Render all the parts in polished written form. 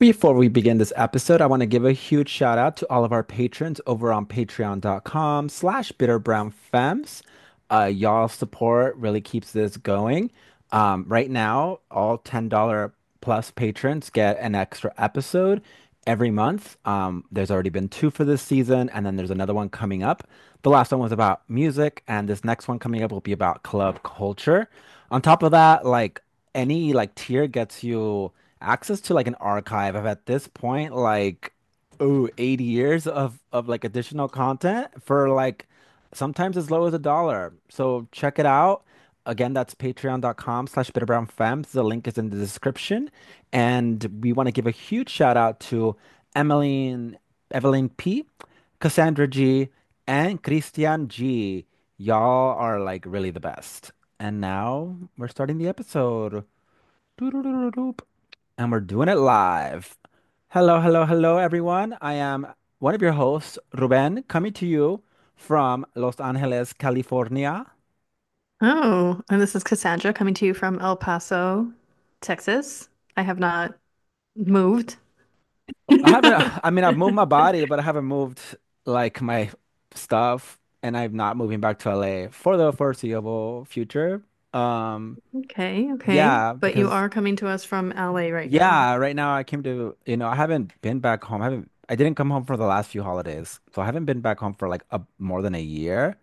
Before we begin this episode, I want to give a huge shout out to all of our patrons over on patreon.com/bitterbrownfems. Y'all support really keeps this going. Right now, all $10 plus patrons get an extra episode every month. There's already been two for this season, and then there's another one coming up. The last one was about music, and this next one coming up will be about club culture. On top of that, like any like tier gets you access to like an archive of at this point like 80 years of like additional content for like sometimes as low as $1. So check it out. Again, that's patreon.com/bitterbrownfems. The link is in the description. And we want to give a huge shout out to Emmeline, Evelyn P, Cassandra G, and Christian G. Y'all are like really the best. And now we're starting the episode. Doo-doo-doo-doo-doop. And we're doing it live. Hello, hello, hello, everyone. I am one of your hosts, Ruben, coming to you from Los Angeles, California. Oh, and this is Cassandra coming to you from El Paso, Texas. I have not moved. I haven't, I mean, I've moved my body, but I haven't moved like my stuff, and I'm not moving back to LA for the foreseeable future. Um, Okay, okay. yeah, But you because are coming to us from LA right now. yeah, right now I came to, I haven't been back home. I didn't come home for the last few holidays, so I haven't been back home for like more than a year.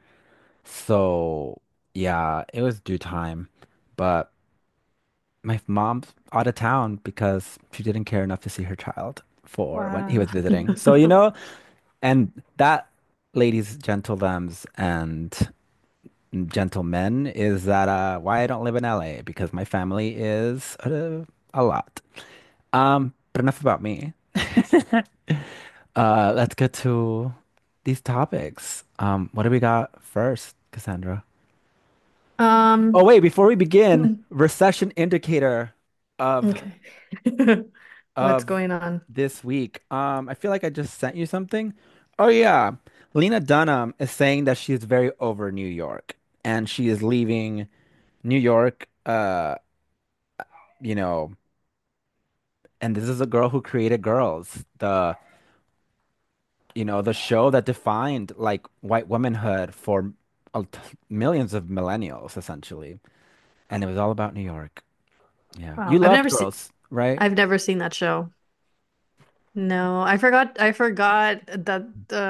So, yeah, it was due time. But my mom's out of town because she didn't care enough to see her child for when he Wow. was visiting. So, and that, ladies, gentlemen, and gentlemen, is that why I don't live in LA because my family is a lot. But enough about me. Let's get to these topics. What do we got first, Cassandra? Oh Um, wait, before we begin, recession indicator of okay. What's of going on? this week. I feel like I just sent you something. Oh yeah. Lena Dunham is saying that she is very over New York and she is leaving New York, you know, and this is a girl who created Girls, the show that defined like white womanhood for millions of millennials essentially. And it was all about New York. Yeah. Wow, You loved Girls, right? I've never seen that show. No, I forgot that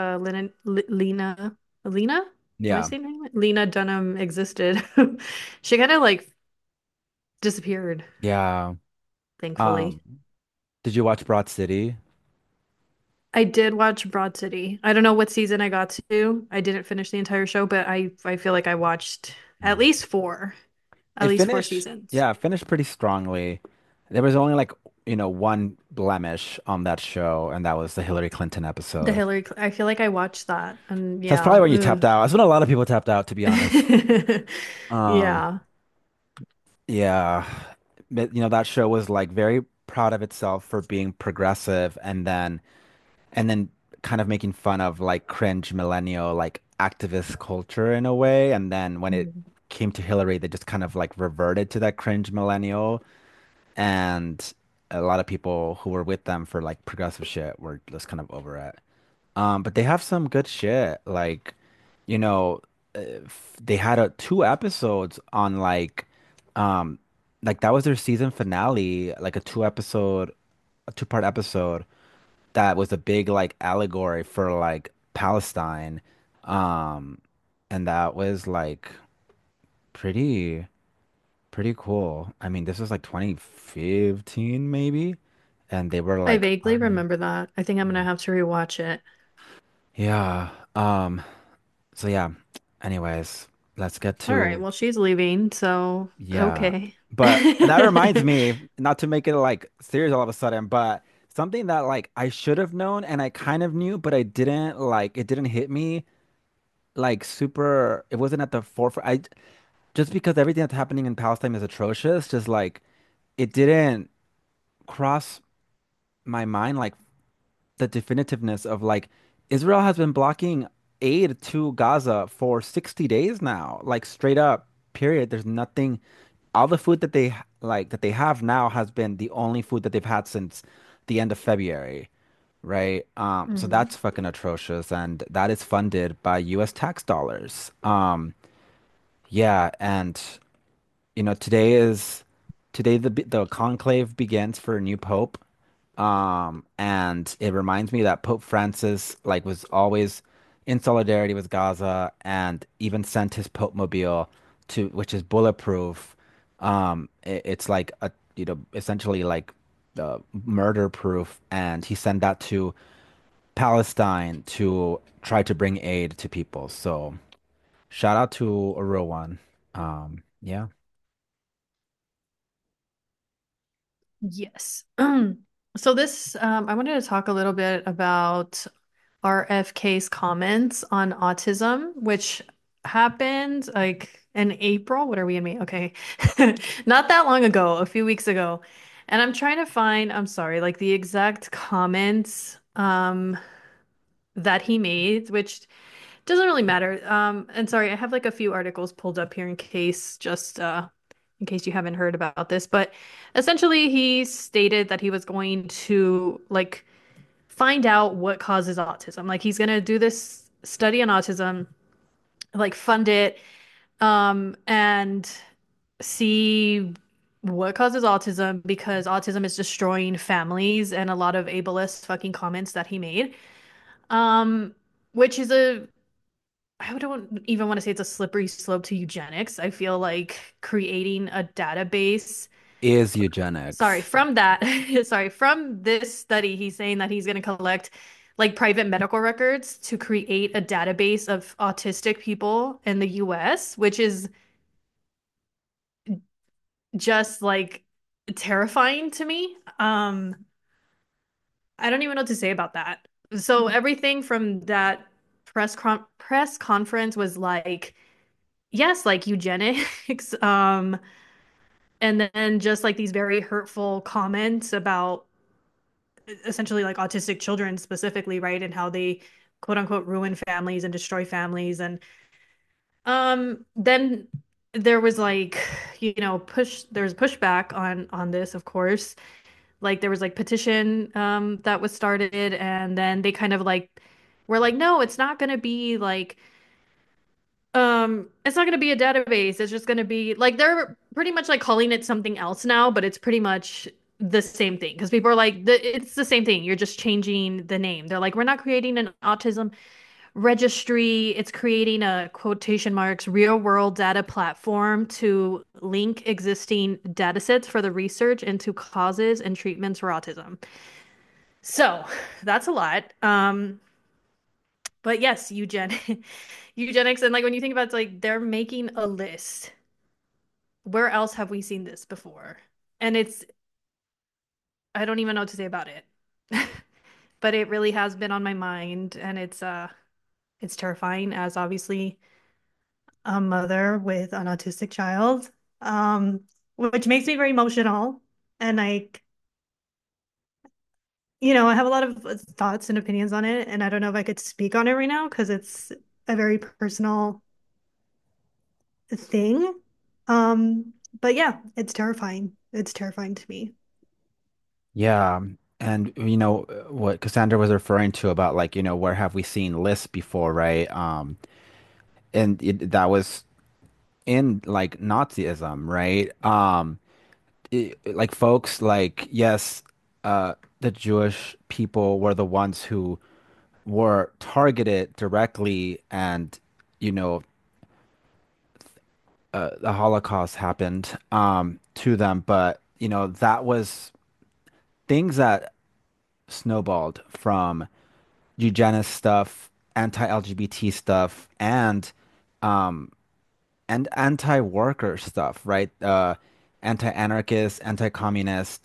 Lena, am I Yeah. saying her name right? Lena Dunham existed. She kind of like disappeared, Yeah. thankfully. Um, did you watch Broad City? I did watch Broad City. I don't know what season I got to. I didn't finish the entire show, but I feel like I watched at Mm. least four, at It least four finished, seasons. yeah, it finished pretty strongly. There was only like, one blemish on that show, and that was the Hillary Clinton episode. I feel like I watched that, and That's yeah, probably when you tapped ugh. out. That's when a lot of people tapped out, to be honest. Um, Yeah. yeah, but, that show was like very proud of itself for being progressive, and then kind of making fun of like cringe millennial like activist culture in a way. And then when it Mm. came to Hillary, they just kind of like reverted to that cringe millennial. And a lot of people who were with them for like progressive shit were just kind of over it. But they have some good shit. Like, you know, they had two episodes on um, like that was their season finale, like a two-part episode that was a big like allegory for like Palestine. Um, and that was like pretty pretty cool. I mean, this was like 2015 maybe, and they were I like vaguely already. remember that. I think I'm gonna have to rewatch it. Yeah. So yeah. Anyways, let's get All right, to well, she's leaving, so yeah. okay. But that reminds me, not to make it like serious all of a sudden, but something that like I should have known and I kind of knew, but I didn't like it didn't hit me like super, it wasn't at the forefront. I just because everything that's happening in Palestine is atrocious, just like it didn't cross my mind like the definitiveness of like Israel has been blocking aid to Gaza for 60 days now, like straight up, period. There's nothing, all the food that they have now has been the only food that they've had since the end of February, right? So Hmm. that's fucking atrocious, and that is funded by U.S. tax dollars. Yeah, and today the conclave begins for a new pope. And it reminds me that Pope Francis like was always in solidarity with Gaza and even sent his Pope Mobile to which is bulletproof. It's like a essentially like murder proof, and he sent that to Palestine to try to bring aid to people. So shout out to a real one. Yeah. Yes. So this, I wanted to talk a little bit about RFK's comments on autism, which happened like in April. What are we in May? Okay. Not that long ago, a few weeks ago. And I'm trying to find, I'm sorry, like the exact comments that he made, which doesn't really matter. And sorry, I have like a few articles pulled up here in case just in case you haven't heard about this, but essentially he stated that he was going to like find out what causes autism. Like he's gonna do this study on autism, like fund it, and see what causes autism because autism is destroying families and a lot of ableist fucking comments that he made. Um, which is a I don't even want to say it's a slippery slope to eugenics. I feel like creating a database. Is Sorry, eugenics. from that, sorry, from this study, he's saying that he's going to collect like private medical records to create a database of autistic people in the US, which is just like terrifying to me. I don't even know what to say about that. So everything from that press conference was like, yes, like eugenics, and then just like these very hurtful comments about essentially like autistic children specifically, right? And how they quote unquote ruin families and destroy families. And then there was like, there's pushback on this, of course. Like there was like petition that was started, and then they kind of like were like, no, it's not gonna be like it's not gonna be a database. It's just gonna be like they're pretty much like calling it something else now, but it's pretty much the same thing because people are like, it's the same thing. You're just changing the name. They're like, we're not creating an autism registry. It's creating a quotation marks real world data platform to link existing data sets for the research into causes and treatments for autism. So that's a lot. But yes, eugenics, and like when you think about it, it's like they're making a list. Where else have we seen this before? And I don't even know what to say about it. But it really has been on my mind, and it's terrifying as obviously a mother with an autistic child. Which makes me very emotional. And like, I have a lot of thoughts and opinions on it, and I don't know if I could speak on it right now because it's a very personal thing. But yeah, it's terrifying. It's terrifying to me. Yeah. And what Cassandra was referring to about like, where have we seen lists before, right? That was in like Nazism, right? Like folks like yes, the Jewish people were the ones who were targeted directly and you know the Holocaust happened to them, but that was things that snowballed from eugenist stuff, anti-LGBT stuff, um and anti-worker stuff, right? Anti-anarchist, anti-communist.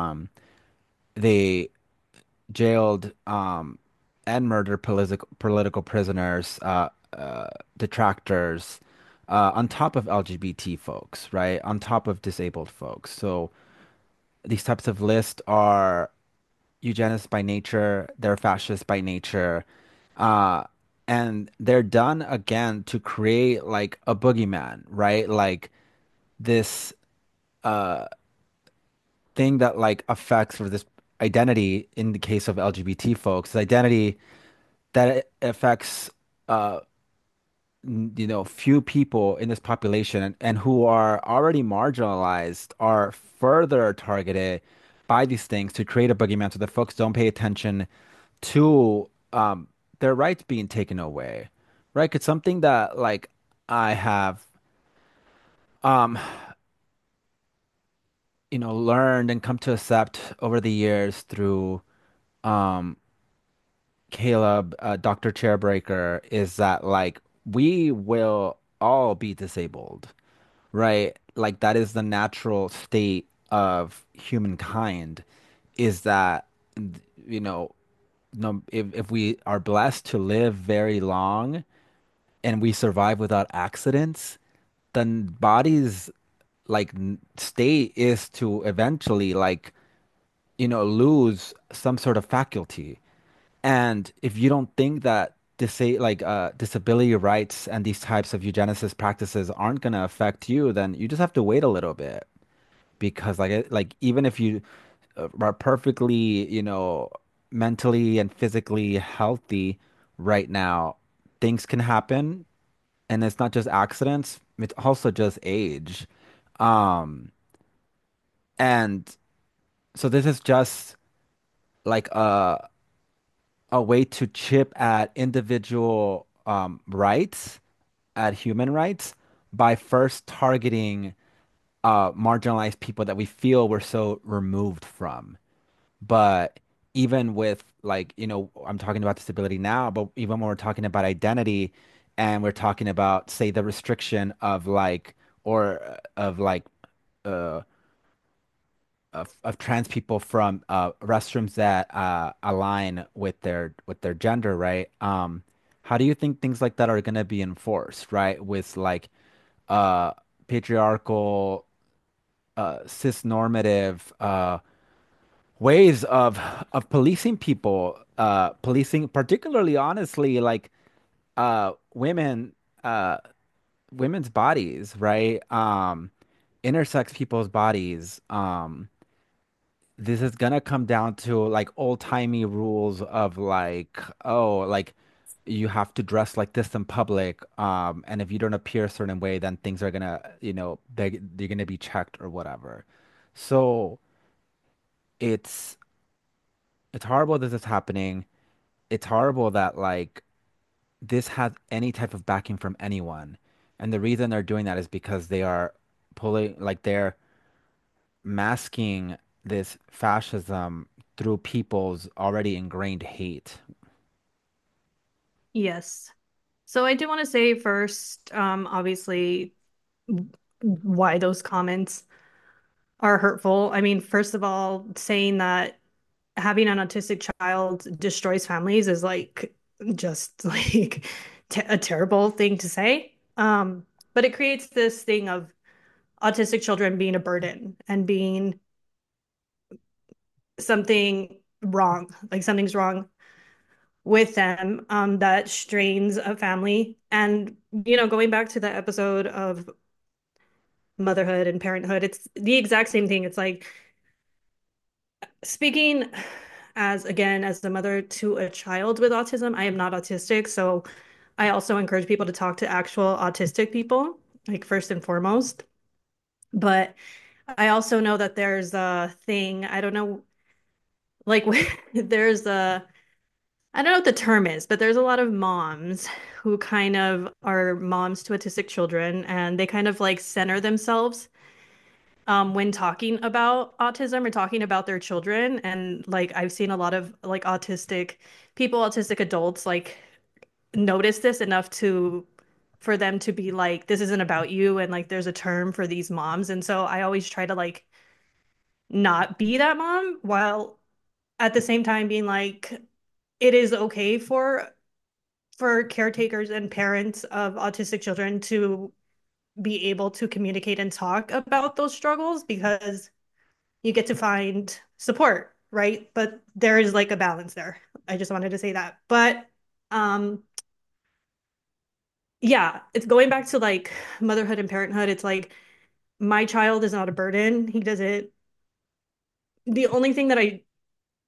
They jailed and murdered political prisoners, detractors, on top of LGBT folks, right? On top of disabled folks. So these types of lists are eugenist by nature, they're fascist by nature, uh, and they're done again to create like a boogeyman, right? Like this uh thing that like affects for this. identity in the case of LGBT folks, identity that affects uh few people in this population and who are already marginalized are further targeted by these things to create a boogeyman so that folks don't pay attention to their rights being taken away. Right? It's something that like I have um learned and come to accept over the years through um Caleb, Dr. Chairbreaker, is that like we will all be disabled, right? Like that is the natural state of humankind, is that you know, no, if we are blessed to live very long and we survive without accidents, then body's like state is to eventually like lose some sort of faculty. And if you don't think that disability rights and these types of eugenicist practices aren't going to affect you, then you just have to wait a little bit because like even if you are perfectly, mentally and physically healthy right now, things can happen, and it's not just accidents, it's also just age. Um, and so this is just like a way to chip at individual rights, at human rights, by first targeting marginalized people that we feel we're so removed from. But even with like, I'm talking about disability now, but even when we're talking about identity and we're talking about, say, the restriction of like, or of like, uh, of trans people from restrooms that align with their gender, right? How do you think things like that are going to be enforced, right? With like uh, patriarchal, cis normative ways of policing people, policing particularly honestly like women, uh, women's bodies, right? Intersex people's bodies. This is gonna come down to like old-timey rules of like, oh, like you have to dress like this in public, and if you don't appear a certain way, then things are gonna, they're gonna be checked or whatever. So it's it's horrible this is happening. It's horrible that like this has any type of backing from anyone. And the reason they're doing that is because they are pulling, like they're masking this fascism through people's already ingrained hate. Yes. So I do want to say first, obviously, why those comments are hurtful. I mean, first of all, saying that having an autistic child destroys families is like just like a terrible thing to say. But it creates this thing of autistic children being a burden and being something wrong, like something's wrong with them, that strains a family. And, going back to the episode of motherhood and parenthood, it's the exact same thing. It's like speaking as, again, as the mother to a child with autism. I am not autistic, so I also encourage people to talk to actual autistic people, like first and foremost. But I also know that there's a thing, I don't know, like there's a, I don't know what the term is, but there's a lot of moms who kind of are moms to autistic children, and they kind of like center themselves when talking about autism or talking about their children. And like I've seen a lot of like autistic people, autistic adults, like notice this enough to for them to be like, this isn't about you, and like there's a term for these moms. And so I always try to like not be that mom while at the same time being like, it is okay for caretakers and parents of autistic children to be able to communicate and talk about those struggles because you get to find support, right? But there is like a balance there. I just wanted to say that. But um yeah, it's going back to like motherhood and parenthood. It's like my child is not a burden. He doesn't, the only thing that I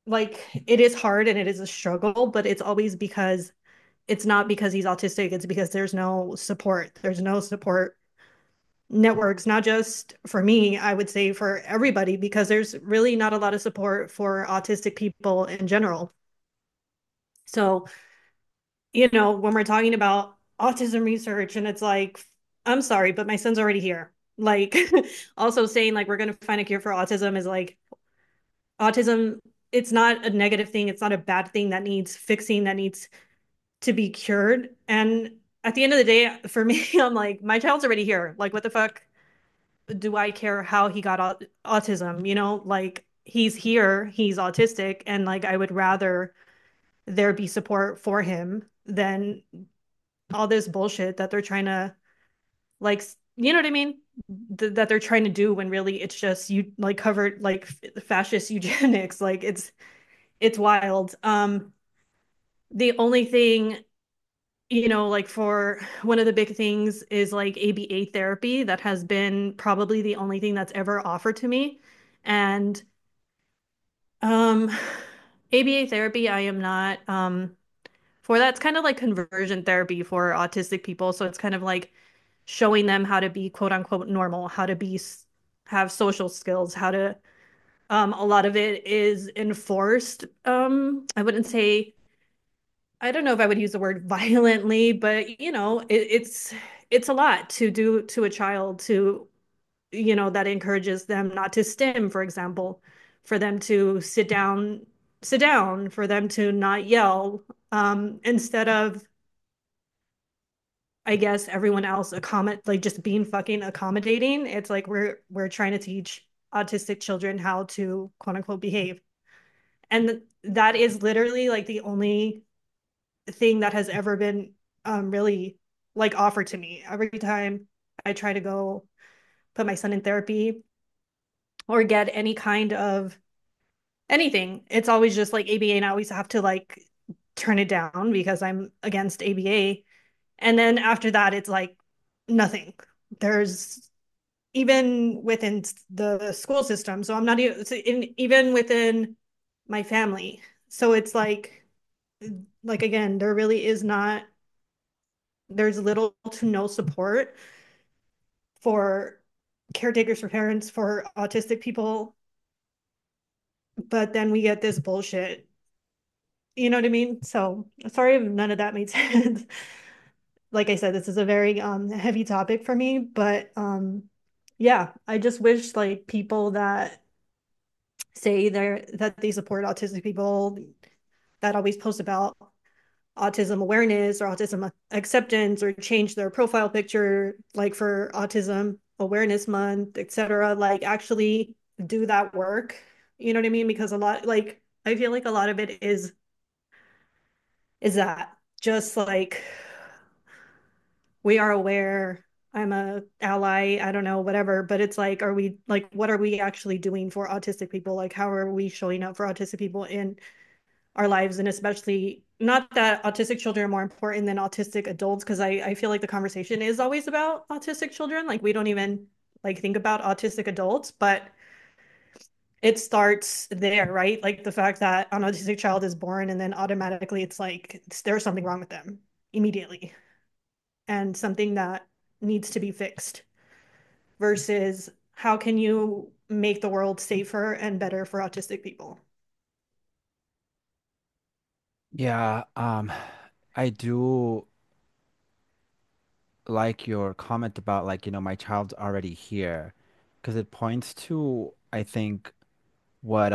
like it is hard and it is a struggle, but it's always because it's not because he's autistic, it's because there's no support. There's no support networks, not just for me, I would say for everybody, because there's really not a lot of support for autistic people in general. So, when we're talking about autism research and it's like, I'm sorry, but my son's already here. Like, also saying like we're going to find a cure for autism is like autism, it's not a negative thing. It's not a bad thing that needs fixing, that needs to be cured. And at the end of the day, for me, I'm like, my child's already here. Like, what the fuck do I care how he got autism? Like he's here, he's autistic, and like I would rather there be support for him than all this bullshit that they're trying to like, you know what I mean? That they're trying to do when really it's just you like covered like fascist eugenics. Like it's wild. The only thing, like for one of the big things is like ABA therapy that has been probably the only thing that's ever offered to me. And um ABA therapy, I am not for that. It's kind of like conversion therapy for autistic people. So it's kind of like showing them how to be quote unquote normal, how to be have social skills, how to a lot of it is enforced. I wouldn't say I don't know if I would use the word violently, but it's a lot to do to a child to that encourages them not to stim, for example, for them to sit down, for them to not yell, instead of, I guess, everyone else like just being fucking accommodating. It's like we're trying to teach autistic children how to quote unquote behave. And that is literally like the only thing that has ever been really like offered to me. Every time I try to go put my son in therapy or get any kind of anything, it's always just like ABA, and I always have to like turn it down because I'm against ABA. And then after that, it's like nothing. There's even within the school system. So I'm not even within my family. So it's like again, there really is not, there's little to no support for caretakers, for parents, for autistic people. But then we get this bullshit. You know what I mean? So sorry if none of that made sense. Like I said, this is a very heavy topic for me, but yeah, I just wish like people that say that they support autistic people, that always post about autism awareness or autism acceptance or change their profile picture like for autism awareness month, etc., like actually do that work. You know what I mean? Because a lot, like I feel like a lot of it is that just like we are aware, I'm a ally, I don't know, whatever, but it's like, are we like, what are we actually doing for autistic people? Like, how are we showing up for autistic people in our lives? And especially not that autistic children are more important than autistic adults, because I feel like the conversation is always about autistic children. Like we don't even like think about autistic adults, but it starts there, right? Like the fact that an autistic child is born and then automatically it's like there's something wrong with them immediately and something that needs to be fixed versus how can you make the world safer and better for autistic people? Yeah, I do like your comment about like, my child's already here, because it points to, I think, what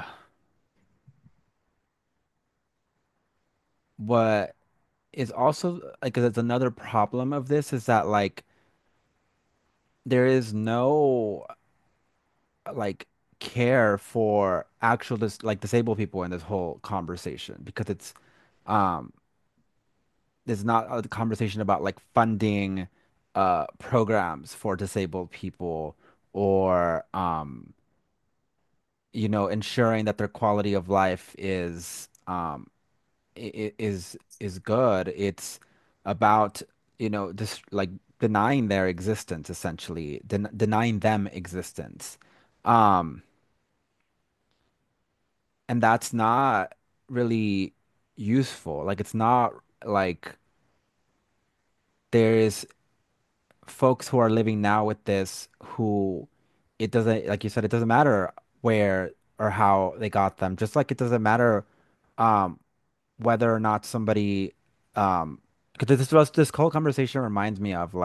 what is also like, 'cause it's another problem of this is that like there is no like care for actual like disabled people in this whole conversation, because um there's not a conversation about like funding programs for disabled people, or ensuring that their quality of life is good. It's about, just like denying their existence, essentially, denying them existence. Um, and that's not really useful. Like it's not like there's folks who are living now with this who it doesn't, like you said, it doesn't matter where or how they got them. Just like it doesn't matter um whether or not somebody because this whole conversation reminds me of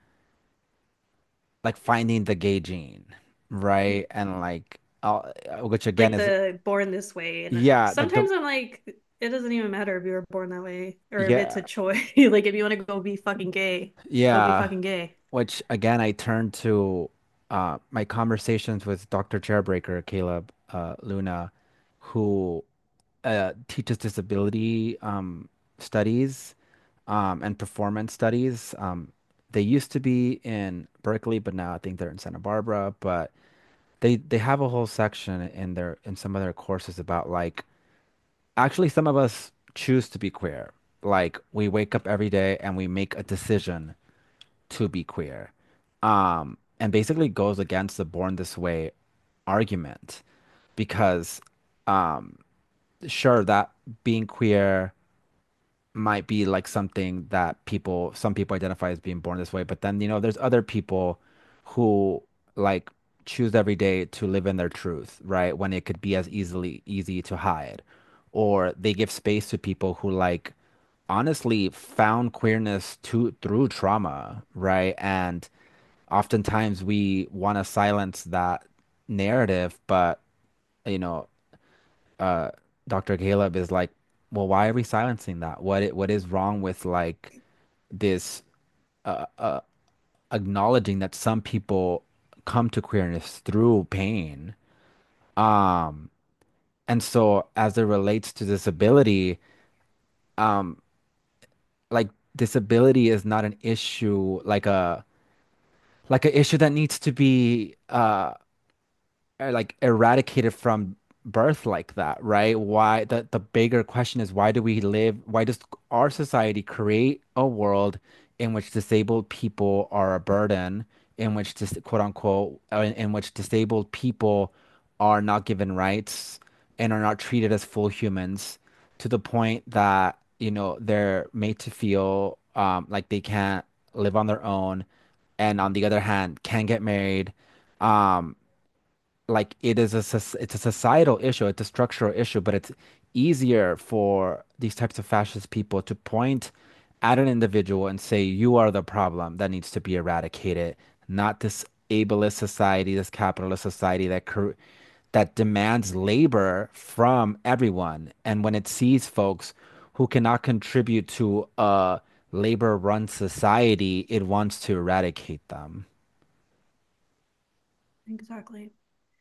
like finding the gay gene, right? And like which again Like is the born this way. And yeah, like the sometimes I'm like, it doesn't even matter if you were born that way or if it's yeah, a choice. Like if you want to go be fucking gay, go be yeah, fucking gay. which again I turn to my conversations with Dr. Chairbreaker, Caleb Luna, who teaches disability studies and performance studies. They used to be in Berkeley, but now I think they're in Santa Barbara. But they have a whole section in some of their courses about like actually some of us choose to be queer. Like we wake up every day and we make a decision to be queer. And basically goes against the born this way argument because um sure that being queer might be like something that some people identify as being born this way, but then, there's other people who like choose every day to live in their truth, right? When it could be as easy to hide. Or they give space to people who like honestly found queerness through trauma, right? And oftentimes we want to silence that narrative, but you know, uh, Dr. Caleb is like, well, why are we silencing that? What is wrong with like this uh, uh, acknowledging that some people come to queerness through pain? Um, and so as it relates to disability, um, like disability is not an issue like a issue that needs to be like eradicated from birth like that, right? Why the bigger question is why does our society create a world in which disabled people are a burden, in which quote unquote in which disabled people are not given rights and are not treated as full humans to the point that, they're made to feel like they can't live on their own and on the other hand can get married. Um, like it's a societal issue, it's a structural issue, but it's easier for these types of fascist people to point at an individual and say you are the problem that needs to be eradicated, not this ableist society, this capitalist society that demands labor from everyone. And when it sees folks who cannot contribute to a labor-run society, it wants to eradicate them. Exactly.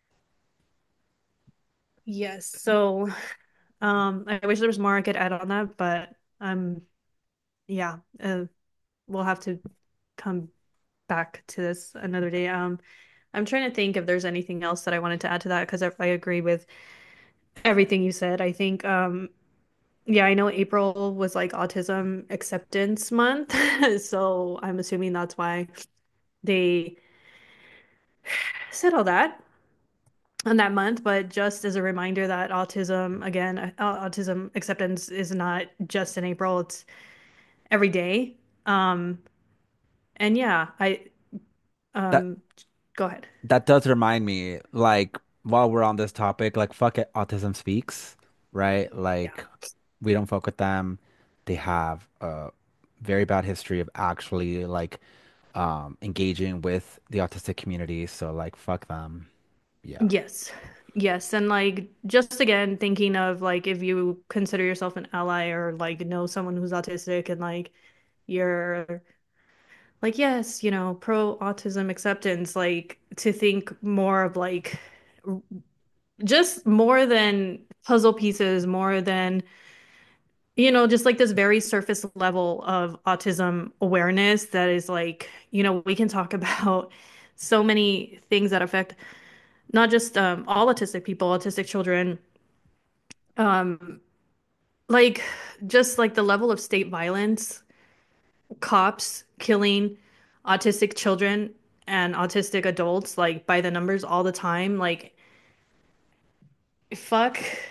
Yes. So, I wish there was more I could add on that, but yeah, we'll have to come back to this another day. I'm trying to think if there's anything else that I wanted to add to that because I agree with everything you said. I think, yeah, I know April was like Autism Acceptance Month, so I'm assuming that's why they said all that on that month. But just as a reminder that autism, again, autism acceptance is not just in April, it's every day. Um, and yeah, That um, go ahead. That does remind me, like, while we're on this topic, like, fuck it, Autism Speaks, right? Yeah. Like, we don't fuck with them. They have a very bad history of actually, like, engaging with the autistic community. So, like, fuck them. Yeah. Yes. Yes. And like just again thinking of like if you consider yourself an ally or like know someone who's autistic and like you're like, yes, pro autism acceptance, like to think more of like just more than puzzle pieces, more than, just like this very surface level of autism awareness that is like, we can talk about so many things that affect not just all autistic people, autistic children, um, like just like the level of state violence, cops killing autistic children and autistic adults like by the numbers all the time. Like fuck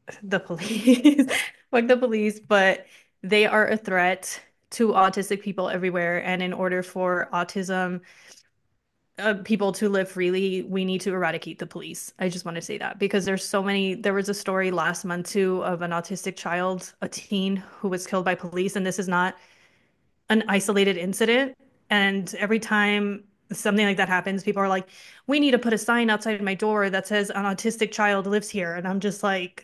the police, fuck the police, but they are a threat to autistic people everywhere. And in order for autism people to live freely, we need to eradicate the police. I just want to say that because there's so many. There was a story last month too of an autistic child, a teen who was killed by police, and this is not an isolated incident. And every time something like that happens, people are like, "We need to put a sign outside my door that says an autistic child lives here." And I'm just like,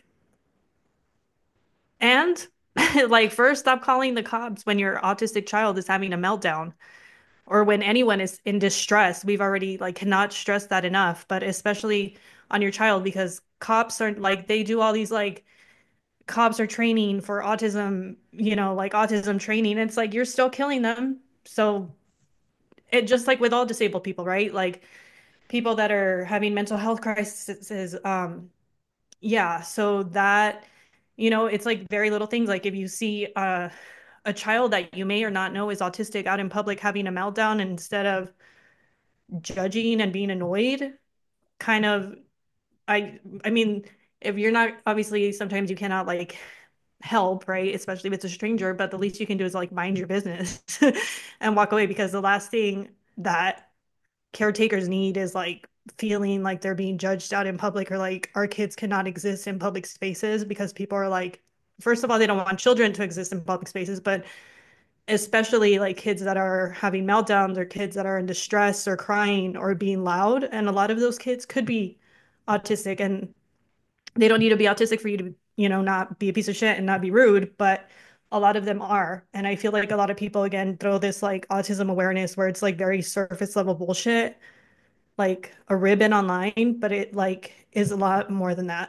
and like, first, stop calling the cops when your autistic child is having a meltdown or when anyone is in distress. We've already like cannot stress that enough, but especially on your child because cops are like they do all these like cops are training for autism, like autism training. It's like you're still killing them. So it just like with all disabled people, right? Like people that are having mental health crises, yeah, so that it's like very little things. Like if you see a child that you may or not know is autistic out in public having a meltdown, instead of judging and being annoyed, kind of I mean, if you're not obviously sometimes you cannot like help, right? Especially if it's a stranger, but the least you can do is like mind your business and walk away because the last thing that caretakers need is like feeling like they're being judged out in public or like our kids cannot exist in public spaces because people are like first of all they don't want children to exist in public spaces, but especially like kids that are having meltdowns or kids that are in distress or crying or being loud. And a lot of those kids could be autistic and they don't need to be autistic for you to, not be a piece of shit and not be rude, but a lot of them are. And I feel like a lot of people, again, throw this like autism awareness where it's like very surface level bullshit, like a ribbon online, but it like is a lot more than that.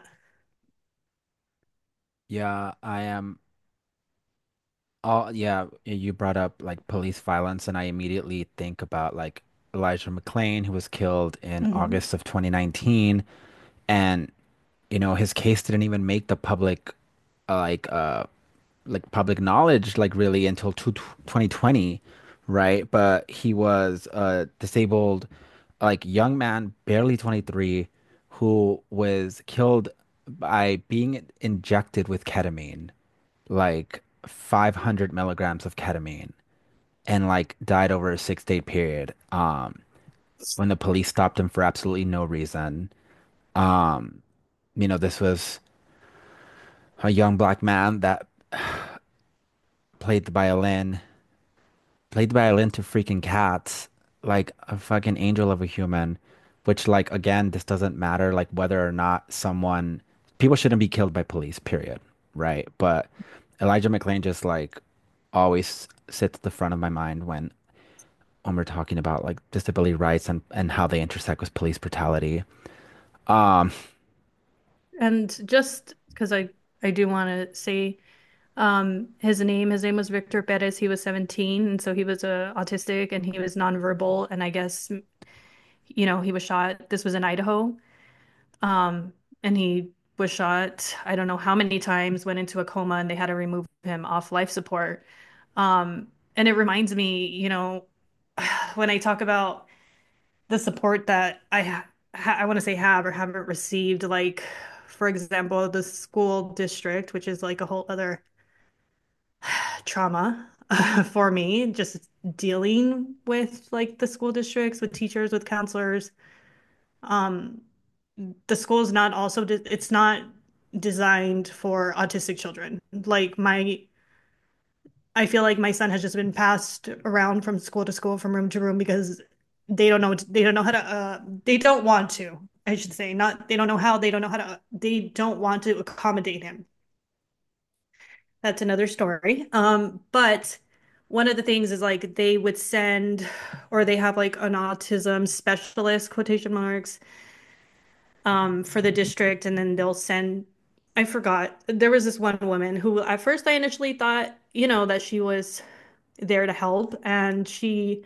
Yeah, I am. Oh, yeah, you brought up like police violence, and I immediately think about like Elijah McClain, who was killed in Hmm. August of 2019, and his case didn't even make the public uh, like uh like public knowledge like really until 2020, right? But he was a disabled like young man, barely 23, who was killed by being injected with ketamine, like 500 milligrams of ketamine, and like died over a 6 day period. When the police stopped him for absolutely no reason. Um, this was a young black man that played the violin, played the violin to freaking cats, like a fucking angel of a human, which like again, this doesn't matter like whether or not people shouldn't be killed by police, period, right? But Elijah McClain just like always sits at the front of my mind when we're talking about like disability rights and how they intersect with police brutality. Um, And just because I do want to say his name was Victor Perez. He was 17, and so he was autistic and he was nonverbal. And I guess, he was shot. This was in Idaho. And he was shot, I don't know how many times, went into a coma, and they had to remove him off life support. And it reminds me, when I talk about the support that I want to say have or haven't received, like, for example, the school district, which is like a whole other trauma for me, just dealing with like the school districts, with teachers, with counselors. Um, the school is not also, it's not designed for autistic children. Like I feel like my son has just been passed around from school to school, from room to room because they don't know how to, they don't want to, I should say, not, they don't know how, they don't know how to, they don't want to accommodate him. That's another story. But one of the things is like they would send, or they have like an autism specialist, quotation marks, for the district, and then they'll send, I forgot. There was this one woman who at first I initially thought, that she was there to help, and she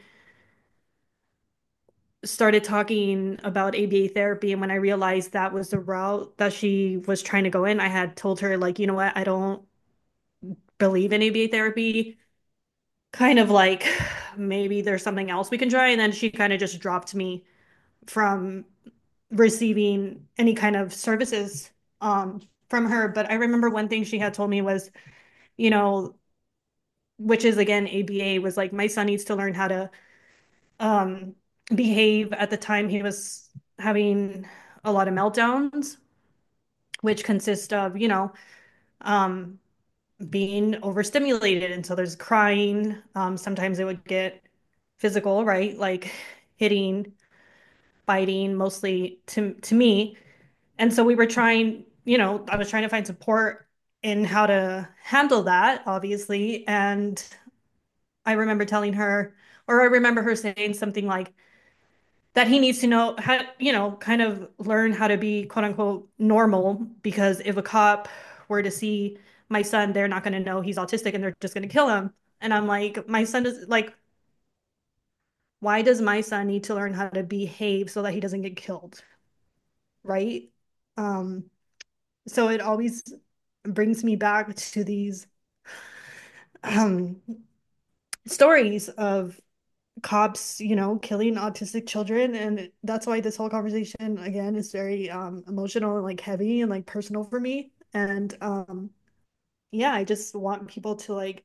started talking about ABA therapy. And when I realized that was the route that she was trying to go in, I had told her, like, you know what, I don't believe in ABA therapy. Kind of like maybe there's something else we can try. And then she kind of just dropped me from receiving any kind of services. from her, but I remember one thing she had told me was, you know, which is again ABA, was like my son needs to learn how to um behave. At the time he was having a lot of meltdowns, which consist of, um being overstimulated. And so there's crying. Sometimes it would get physical, right? Like hitting, biting, mostly to me. And so we were trying, I was trying to find support in how to handle that, obviously. And I remember telling her, or I remember her saying something like that he needs to know how, kind of learn how to be quote unquote normal, because if a cop were to see my son, they're not going to know he's autistic and they're just going to kill him. And I'm like, my son is like, why does my son need to learn how to behave so that he doesn't get killed? Right? Um, so it always brings me back to these um stories of cops, killing autistic children. And that's why this whole conversation again is very emotional and like heavy and like personal for me. And yeah, I just want people to like,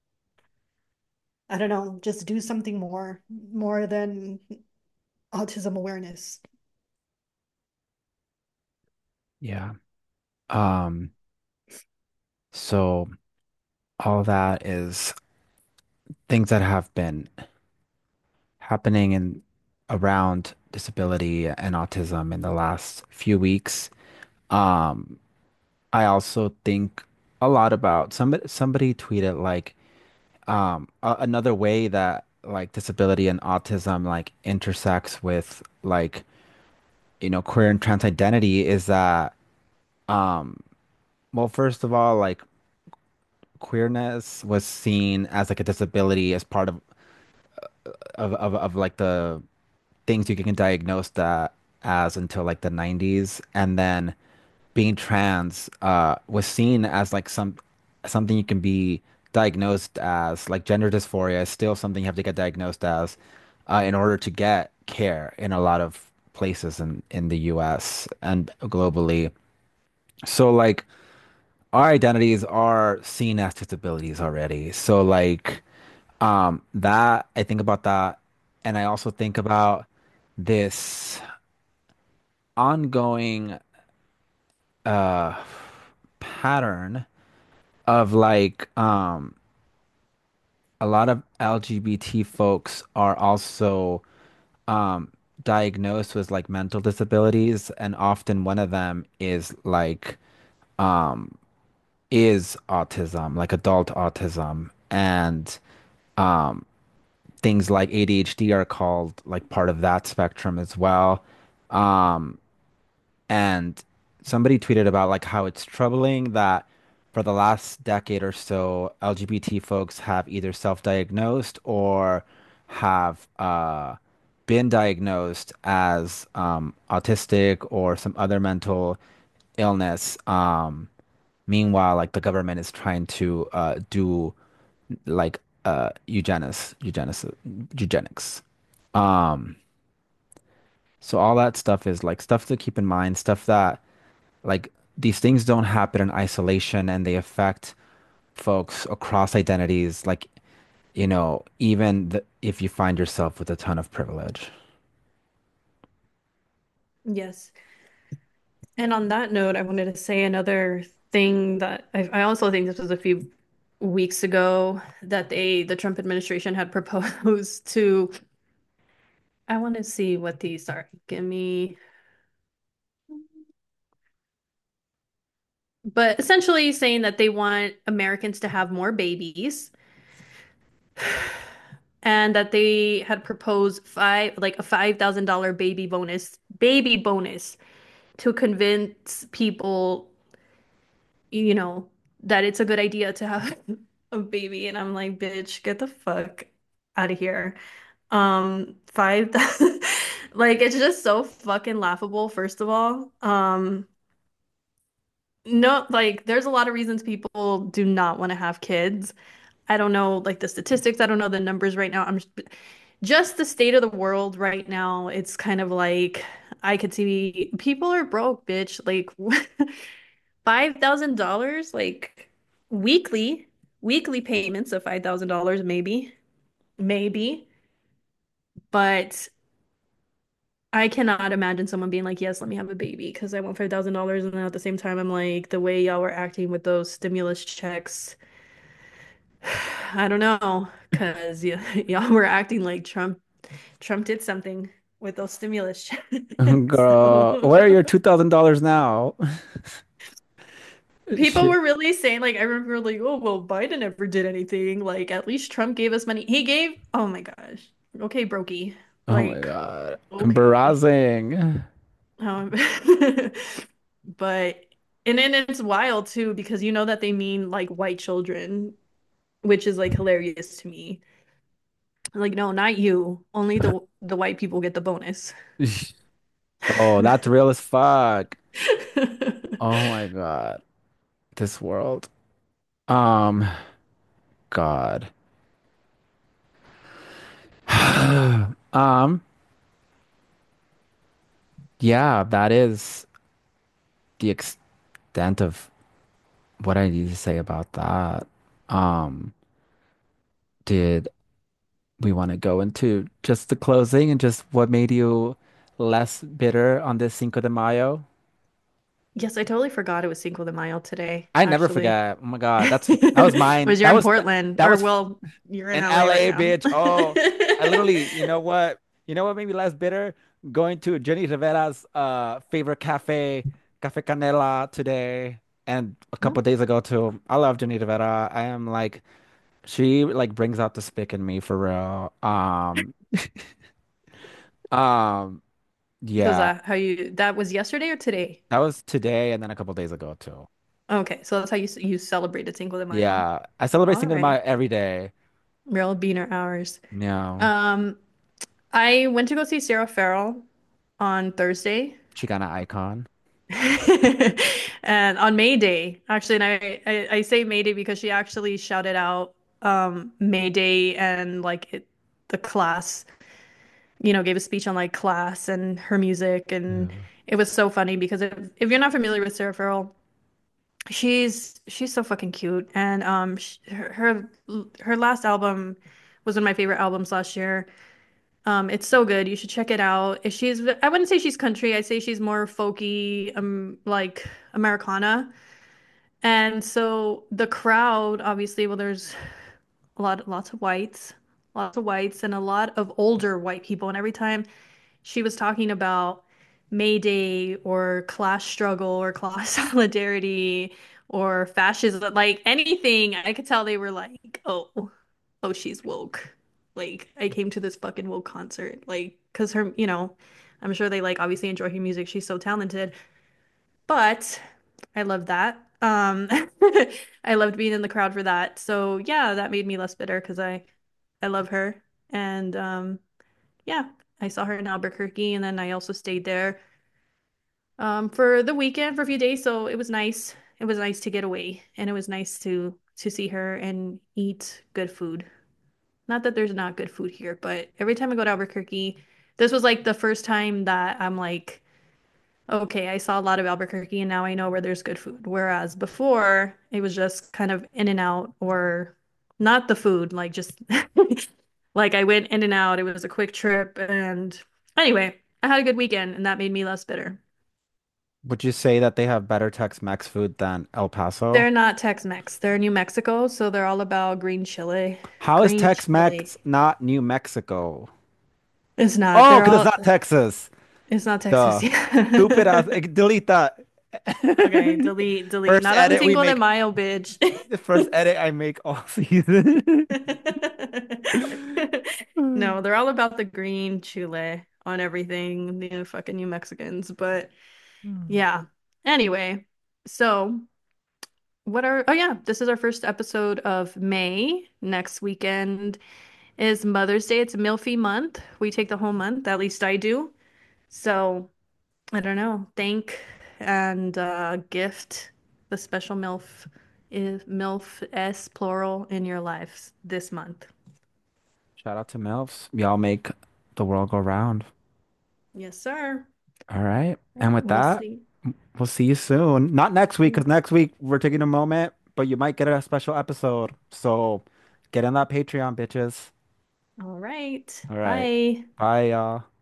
I don't know, just do something more than autism awareness. Yeah. Um, so all that is things that have been happening in around disability and autism in the last few weeks. Um, I also think a lot about somebody tweeted like another way that like disability and autism like intersects with like queer and trans identity is that um well, first of all, like queerness was seen as like a disability as part of like the things you can diagnose that as until like the 90s. And then being trans was seen as like something you can be diagnosed as. Like gender dysphoria is still something you have to get diagnosed as in order to get care in a lot of places in the US and globally. So like our identities are seen as disabilities already. So like that I think about that, and I also think about this ongoing uh pattern of like a lot of LGBT folks are also um diagnosed with like mental disabilities, and often one of them is like um is autism, like adult autism. And um things like ADHD are called like part of that spectrum as well. Um And somebody tweeted about like how it's troubling that for the last decade or so, LGBT folks have either self-diagnosed or have been diagnosed as autistic or some other mental illness. Meanwhile, like the government is trying to do like eugenics. Um, so all that stuff is like stuff to keep in mind, stuff that like these things don't happen in isolation and they affect folks across identities, like, if you find yourself with a ton of privilege. Yes. And on that note, I wanted to say another thing that I also think this was a few weeks ago that the Trump administration had proposed to, I want to see what these are. Give me, but essentially saying that they want Americans to have more babies and that they had proposed like a $5,000 baby bonus to convince people, you know, that it's a good idea to have a baby. And I'm like, bitch, get the fuck out of here. Five, like it's just so fucking laughable, first of all. No, like there's a lot of reasons people do not want to have kids. I don't know like the statistics, I don't know the numbers right now. I'm just the state of the world right now. It's kind of like I could see people are broke, bitch. Like $5,000, like weekly, weekly payments of $5,000, maybe, maybe. But I cannot imagine someone being like, yes, let me have a baby because I want $5,000. And then at the same time, I'm like, the way y'all were acting with those stimulus checks, I don't know. Because y'all were acting like Trump did something with those stimulus checks. Girl, So where are your $2,000 now? people Shit. were really saying, like, I remember, like, oh, well, Biden never did anything. Like, at least Trump gave us money. He gave, oh my gosh. Okay, Brokey. Oh my Like, God. okay. Embarrassing. Um, but and then it's wild too because you know that they mean like white children, which is like hilarious to me. Like, no, not you. Only the white people get the bonus. Oh, that's real as fuck. Oh my God. This world. Um, God. Um, yeah, that is the extent of what I need to say about that. Um, did we want to go into just the closing and just what made you less bitter on this Cinco de Mayo? Yes, I totally forgot it was Cinco de Mayo today, I never actually. forget. Oh my God, that was mine. Was you're in Portland, That or was well, you're in in LA right LA, now. bitch. Oh, I literally, you know what? You know what made me less bitter? Going to Jenny Rivera's favorite cafe, Cafe Canela today, and a couple days ago too. I love Jenny Rivera. I am like she like brings out the spick in me for real. Um, Was yeah. that how you, that was yesterday or today? That was today and then a couple days ago too. Okay, so that's how you celebrated Cinco de Mayo. Yeah. I celebrate All Cinco de right. Mayo every day. Real beaner hours. No. Um, I went to go see Sarah Farrell on Thursday. Chicana icon. And on May Day, actually, and I say May Day because she actually shouted out May Day and like the class, gave a speech on like class and her music, and Yeah. it was so funny because if you're not familiar with Sarah Farrell, she's so fucking cute, and her last album was one of my favorite albums last year. It's so good. You should check it out. If she's, I wouldn't say she's country. I'd say she's more folky, like Americana. And so the crowd, obviously, well, there's lots of whites, and a lot of older white people. And every time she was talking about May Day or class struggle or class solidarity or fascism, like anything, I could tell they were like, oh, she's woke. Like, I came to this fucking woke concert. Like, because her, I'm sure they like obviously enjoy her music. She's so talented. But I love that. I loved being in the crowd for that. So yeah, that made me less bitter because I love her. And yeah, I saw her in Albuquerque, and then I also stayed there for the weekend for a few days. So it was nice. It was nice to get away, and it was nice to see her and eat good food. Not that there's not good food here, but every time I go to Albuquerque, this was like the first time that I'm like, okay, I saw a lot of Albuquerque and now I know where there's good food. Whereas before, it was just kind of in and out, or not the food, like just like I went in and out. It was a quick trip. And anyway, I had a good weekend and that made me less bitter. Would you say that they have better Tex-Mex food than El Paso? They're not Tex-Mex. They're New Mexico, so they're all about green chili. How is Green chili. Tex-Mex not New Mexico? It's not. Oh, They're because it's all, not Texas. it's not Texas. Duh. Stupid Yeah. ass. Delete that. Okay, delete, delete. First Not on edit we Cinco de make. Mayo, bitch. The first edit I make all season. No, they're all about the green chile on everything, fucking New Mexicans. But yeah. Anyway, so oh yeah, this is our first episode of May. Next weekend is Mother's Day. It's Milfy month. We take the whole month, at least I do. So I don't know. Thank and gift the special MILF S plural in your lives this month. Shout out to MILFs. Y'all make the world go round. Yes, sir. All right. All And right, with we'll that, see. We'll see you soon. Not next week, because next week we're taking a moment, but you might get a special episode. So get on that Patreon, bitches. All right. All right. Bye. Bye, y'all.